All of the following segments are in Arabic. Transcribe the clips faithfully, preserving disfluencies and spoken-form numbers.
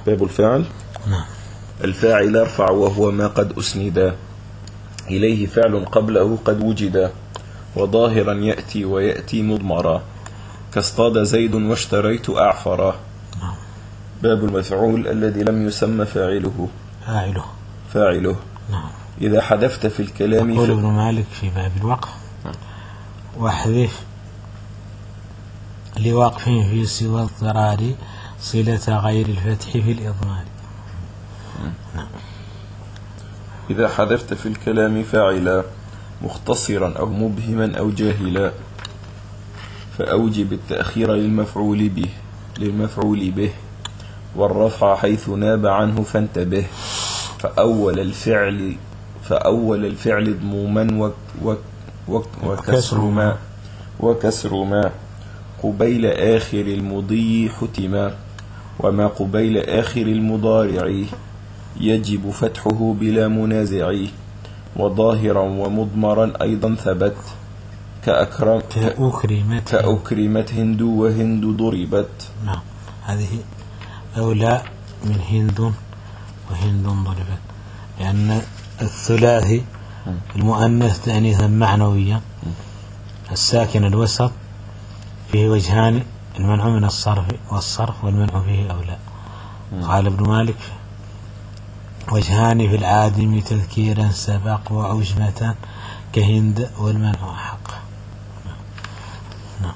باب الفاعل. نعم. الفاعل ارفع وهو ما قد أسند إليه فعل قبله قد وجد، وظاهرا يأتي ويأتي مضمرا، كاصطاد زيد واشتريت أعفرا. نعم. باب المفعول الذي لم يسمى فاعله. فاعله فاعله نعم. إذا حذفت في الكلام يقول ف... ابن مالك في باب الوقف: واحذف لوقف في سوى اضطرار صلة غير الفتح في الإضمار. نعم. إذا حذفت في الكلام فاعلا مختصرا أو مبهما أو جاهلا، فأوجب التأخير للمفعول به للمفعول به والرفع حيث ناب عنه فانتبه. فأول الفعل فأول الفعل ضموما وكسر ما وكسر ما قبيل آخر المضي حتما، وما قبيل آخر المضارع يجب فتحه بلا منازع، وظاهرا ومضمرا أيضا ثبت، كأكرم كأكرمت كأكرمت هند وهند ضربت. نعم. هذه أولى من هند وهند ضربت، لأن الثلاثي المؤنث تأنيثا معنويا الساكن الوسط فيه وجهان: المنع من الصرف والصرف، والمنع فيه أولى. قال ابن مالك: وجهان في العادم تذكيرا سبق، وعجمة كهند والمنع حق. نعم.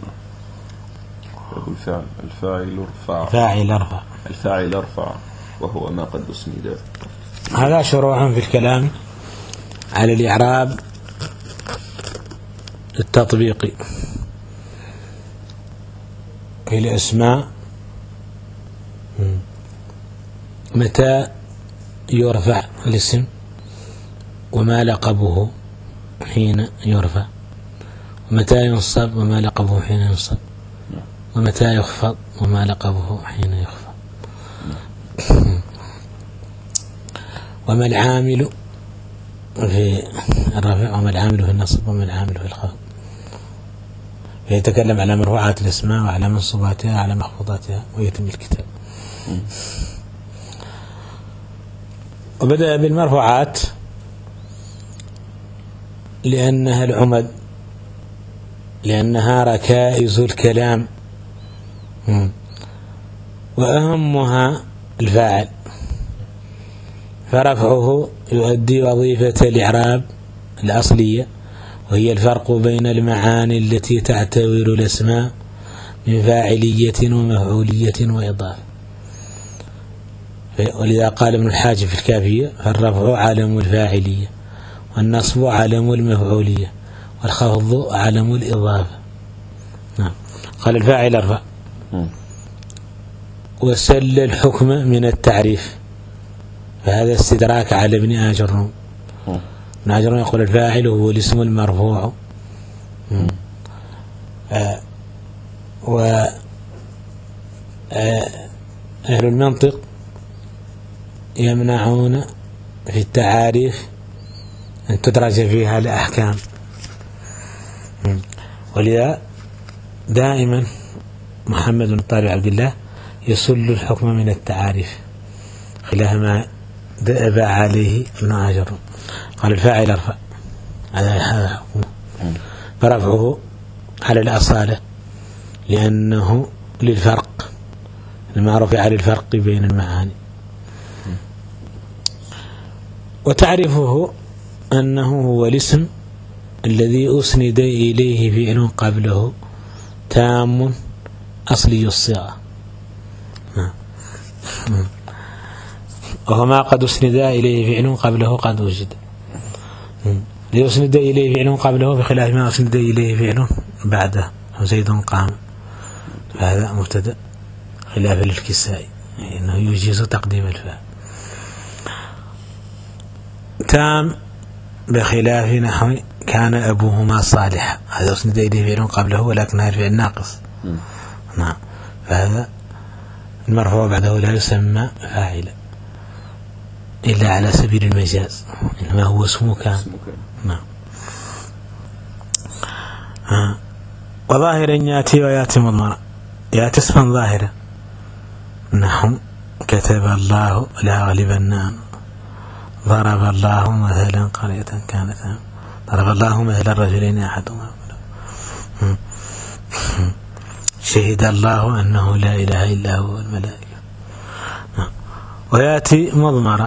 الفاعل الفاعل ارفع فاعل ارفع الفاعل ارفع وهو ما قد أسند. هذا شروع في الكلام على الإعراب التطبيقي في الأسماء. متى يرفع الاسم، وما لقبه حين يرفع، ومتى ينصب وما لقبه حين ينصب، ومتى يخفض وما لقبه حين يخفض. وما العامل في الرفع وما العامل في النصب وما العامل في الخفض. فيتكلم على مرفوعات الاسماء وعلى منصوباتها وعلى مخفوضاتها ويتم الكتاب. وبدأ بالمرفوعات لأنها العمد، لأنها ركائز الكلام، وأهمها الفاعل، فرفعه يؤدي وظيفة الإعراب الأصلية، وهي الفرق بين المعاني التي تعتبر الأسماء من فاعلية ومفعولية وإضافة. ولذا قال ابن الحاجب في الكافية: فالرفع علم الفاعلية، والنصب علم المفعولية، والخفض علم الإضافة. نعم. قال: الفاعل ارفع، وسل الحكم من التعريف، فهذا استدراك على ابن آجرون. ابن آجرون يقول: الفاعل هو الاسم المرفوع. آه و آه أهل المنطق يمنعون في التعاريف أن تدرج فيها الأحكام، ولذا دائما محمد بن طالب عبد الله يسل الحكم من التعاريف، خلاف ما دأب عليه ابن آجرون. قال: الفاعل ارفع، هذا حكمه، فرفعه على الأصالة لأنه للفرق، لما رفع للفرق بين المعاني. وتعرفه أنه هو الاسم الذي أسند إليه فعل قبله تام أصلي الصيغة، وهو ما قد أسند إليه فعل قبله قد وجد. ليسند إليه فعل قبله بخلاف ما أسند إليه فعل بعده، زيد قام، فهذا مبتدأ خلاف للكسائي إنه يجيز تقديم الفاعل. تام بخلاف نحو كان أبوهما صالحا، هذا أسند إليه فعل قبله ولكن هذا الفعل ناقص. نعم. فهذا المرفوع بعده لا يسمى فاعلا إلا على سبيل المجاز، إنما هو اسمه كان. نعم. آه. وظاهر ياتي وياتي مضمرا، ياتي اسما ظاهرا نحو كتب الله لأغلبن. ضرب الله مثلا قرية كانت ضرب الله مثلا رجلين أحدهما شهد الله أنه لا إله إلا هو الملائكة. ويأتي مضمرة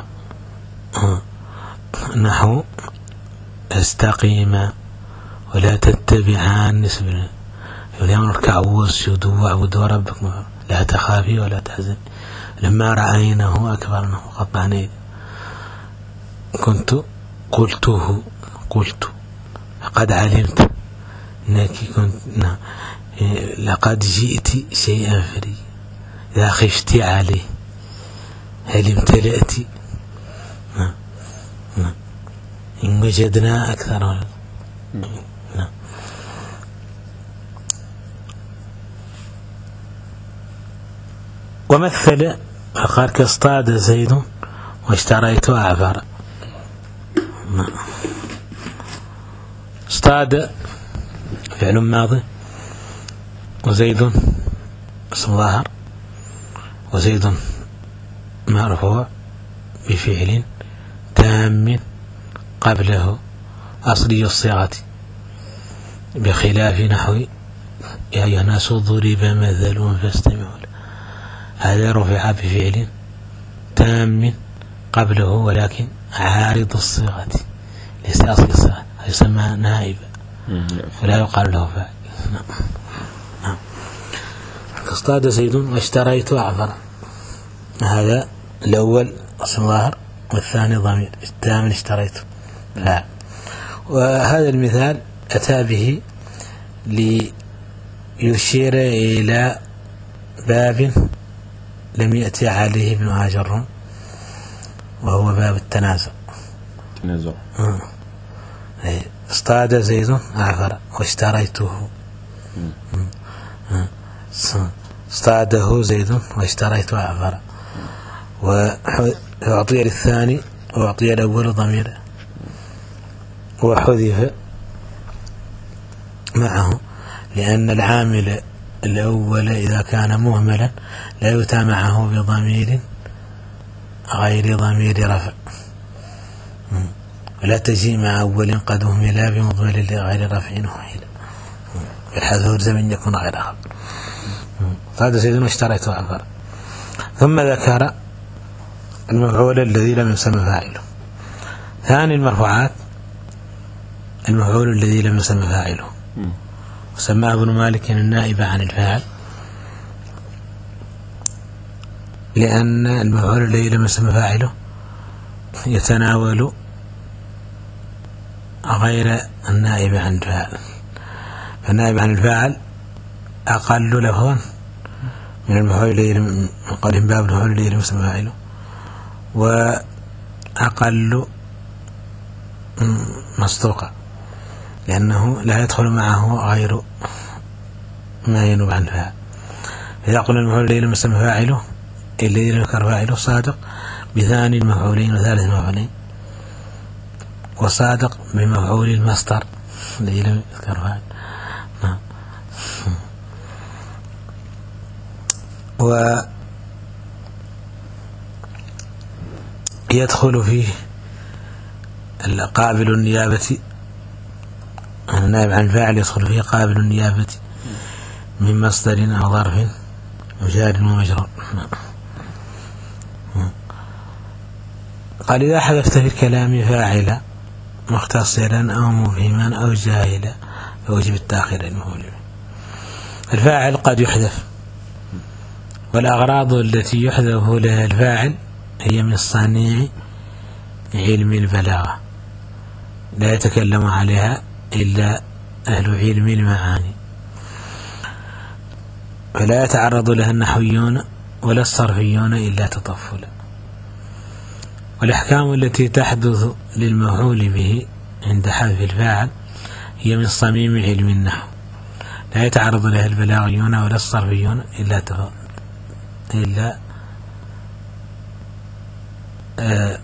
نحو استقيما ولا تتبعان نسبنا اليوم اركعوا واسجدوا واعبدوا ربكم لا تخافي ولا تحزني لما رأينه أكبرنه قطعني كنت قلته قلت لقد علمت أنك كنت لقد جئت شيئا فري إذا خفت عليه هل امتلأت إن وجدنا أكثر. ومثل فقال كاصطاد زيد واشتريت أعفر. اصطاد فعل ماضي وزيد اسم ظاهر وزيد مرفوع بفعل تام قبله أصلي الصيغة بخلاف نحو يا أيها الناس ضرب مثل فاستمعوا له. هذا رفع بفعل تام قبله ولكن عارض الصيغة ليس أصل الصيغة يسمى نائب ولا يقال له فاعل. نعم. اصطاد زيد واشتريت أعفر. هذا الأول اسم ظاهر والثاني ضمير الثامن اشتريته فاعل. وهذا المثال أتى به ليشير إلى باب لم يأتي عليه ابن آجر وهو باب التنازع. تنازع. اصطاد زيد أعفر واشتريته. اصطاده زيد واشتريته أعفر. وأعطي للثاني وأعطي الأول ضمير وحذف معه لأن العامل الأول إذا كان مهملا لا يؤتى معه بضمير غير ضمير رفع ولا تجي مع أول قد أهمل بمضمر لغير رفع وحيل الحذف يلزم أن يكون غير آخر. هذا سيدنا اشتريته عفر. ثم ذكر المفعول الذي لم يسمى فاعله. ثاني المرفوعات المفعول الذي لم يسمى فاعله وسماه ابن مالك النائب عن الفاعل لأن المفعول الذي لم يسمى فاعله يتناول غير النائب عن الفاعل. فالنائب عن الفاعل أقل لفظا من المفعول الذي لم قولهم باب المفعول الذي لم يسمى فاعله وأقل مصدوقا لأنه لا يدخل معه غير ما ينوب عن فاعل. إذا قلنا المفعول الذي لم يسمى فاعله الذي لم يذكر فاعله صادق بثاني المفعولين وثالث المفعولين وصادق بمفعول المصدر الذي لم يذكر فاعل. نعم. ويدخل فيه قابل النيابة النائب عن الفاعل يدخل فيه قابل النيابة من مصدر أو ظرف أو جار ومجرور. قال إذا حذفت في الكلام فاعلا مختصرا أو مفهما أو جاهلا فوجب التأخير المفعول به. الفاعل قد يحذف والأغراض التي يحذف لها الفاعل هي من صنيع علم البلاغة لا يتكلم عليها إلا أهل علم المعاني فلا يتعرض لها النحويون ولا الصرفيون إلا تطفلا. والأحكام التي تحدث للمفعول به عند حذف الفاعل هي من صميم علم النحو لا يتعرض لها البلاغيون ولا الصرفيون إلا تفضل إلا آه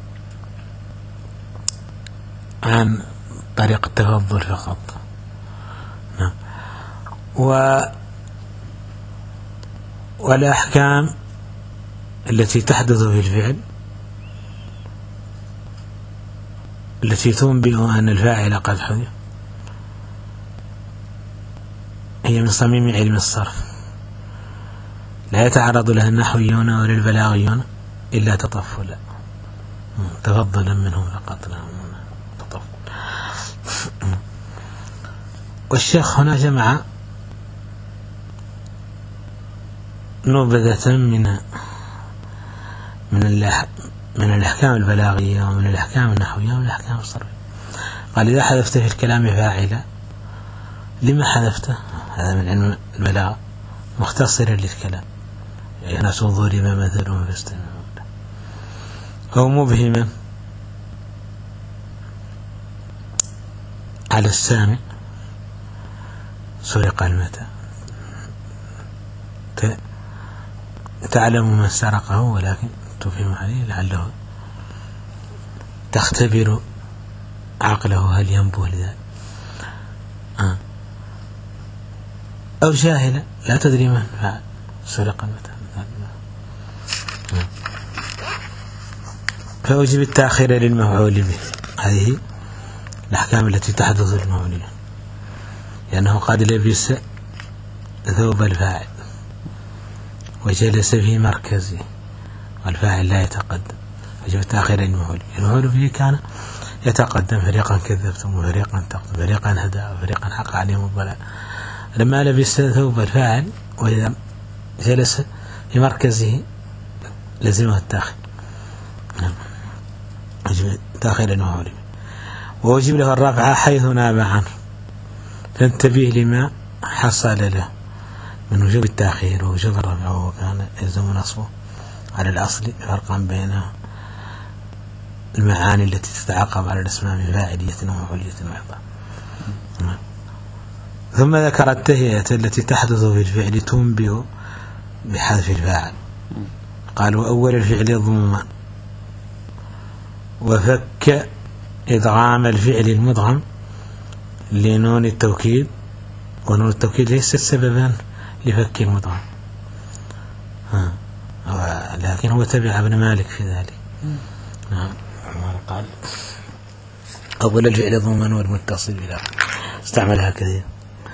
عن طريق التفضل فقط. نعم. و والأحكام التي تحدث في الفعل التي تنبئ أن الفاعل قد حذف هي من صميم علم الصرف، لا يتعرض لها النحويون ولا البلاغيون إلا تطفلا، تفضلا منهم فقط لا تطفل. والشيخ هنا جمع نبذة من من من الأحكام البلاغية ومن الأحكام النحوية ومن الأحكام الصرفية. قال: إذا حذفت في الكلام فاعلا لما حذفته؟ هذا من علم البلاغة، مختصرا للكلام، يعني ضرب مثل فاستمعوا له، أو مبهما على السامع سرق المتاع، تعلم من سرقه ولكن تفهم عليه لعله تختبر عقله هل ينبه لذلك. آه. أو جاهلا لا تدري من فعل سرق المتاع، آه. فأوجب التأخير للمفعول به. هذه الأحكام التي تحدث للمفعول، لأنه قد لبس ثوب الفاعل وجلس في مركزه والفاعل لا يتقدم، فجب التأخير للمفعول. المفعول به كان يتقدم: فريقا كذبتم وفريقا تقتلون فريقا هدى وفريقا حق عليهم الضلال. لما لبس ثوب الفاعل وإذا جلس في مركزه لزمه التأخير، وجب التأخير للمفعول به. ووجب له الرفع حيث ناب عنه، فانتبه لما حصل له من وجوب التأخير ووجوب الرفع، وكان يلزم نصبه على الأصل فرقا بين المعاني التي تتعاقب على الأسماء من فاعلية ومفعولية وإضافة. ثم ذكر التهيئة التي تحدث في الفعل تنبئ بحذف الفاعل. قال: وأول الفعل ضمما، وفك إدغام الفعل المدغم لنون التوكيد، ونون التوكيد ليست سببا لفك المدغم، لكن هو تبع ابن مالك في ذلك. نعم. قال: أول الفعل ضمن والمتصل بلا، استعملها كثير.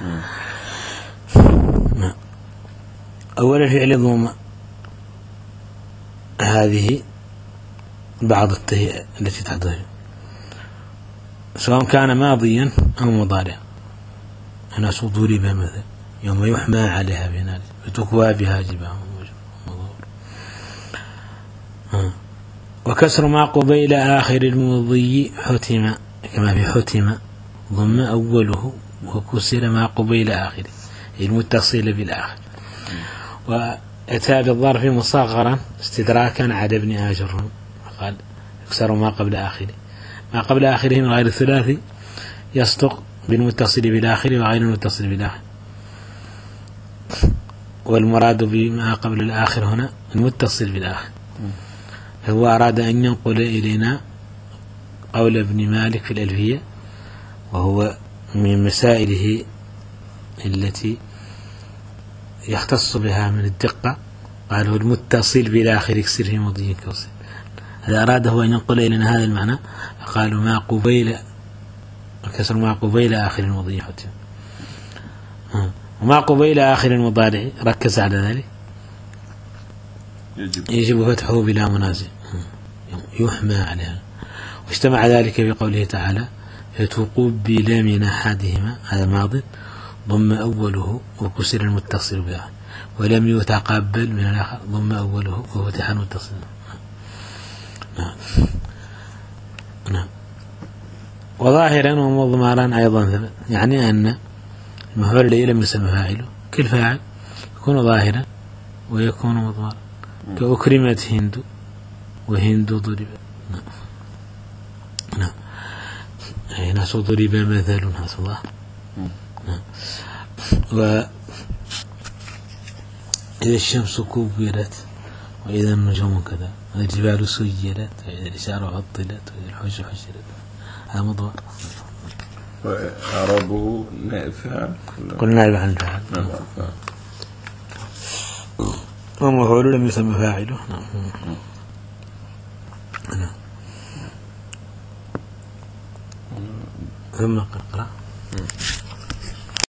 نعم. أول الفعل ضمن، هذه بعض التهيئة التي تحدث سواء كان ماضيا أو مضارعا. أنا صدوري بمثل يوم يحمى عليها بنار فتكوى بها جباههم. وكسر ما قبيل آخر المضي حتم، كما في حتم ضم أوله وكسر ما قبيل آخره المتصل بالآخر. وأتى بالظرف مصغرا استدراكا على ابن آجر، قال: يكسر ما قبل آخره. ما قبل آخره من غير الثلاثي يصدق بالمتصل بالآخر وغير المتصل بالآخر، والمراد بما قبل الآخر هنا المتصل بالآخر. هو أراد أن ينقل إلينا قول ابن مالك في الألفية، وهو من مسائله التي يختص بها من الدقة. قال: المتصل بالآخر يكسر في مضي كوسر. هذا أراده أن ينقل إلينا هذا المعنى، فقالوا ما قبيل كسر ما قبيل آخر المضي حتم، وما قبيل آخر المضارع ركز على ذلك يجب, يجب فتحه بلا منازع يحمى عليها. واجتمع ذلك بقوله تعالى: فتقبل من أحدهما، هذا ماضي ضم أوله وكسر المتصل بها، ولم يتقبل من الآخر ضم أوله وفتح المتصل. نعم. نعم. وظاهرا ومضمرا أيضا ثبت، يعني أن المفعول الذي لم يسمى فاعله كالفاعل يكون ظاهرا ويكون مضمرا، كأكرمت هند وهند ضرب. نعم. نعم. هنا ضرب مثل هذا ظاهر. نعم. وإذا الشمس كورت وإذا النجوم كذا وإذا الجبال سيرت وإذا الإشارة عطلت وإذا الحوش حشرت، هذا مضمر. وأعرابه نائب فاعل، قلنا نائب عن الفاعل. ومفعول لم يسمى فاعله. نعم. نعم. ثم قرأ